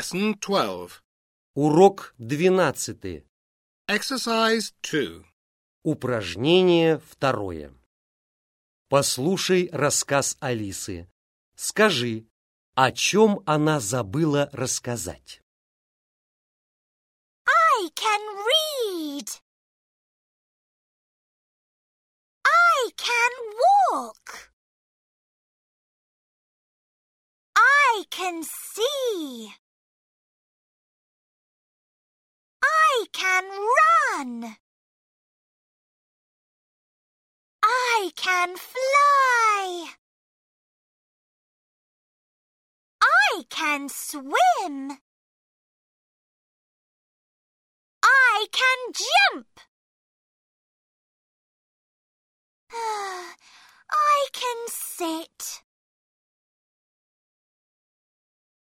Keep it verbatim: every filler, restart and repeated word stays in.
Lesson twelve. Урок двенадцатый. Exercise two. Упражнение второе. Послушай рассказ Алисы. Скажи, о чем она забыла рассказать. I can read. I can walk. I can see. I can run. I can fly. I can swim. I can jump. I can sit.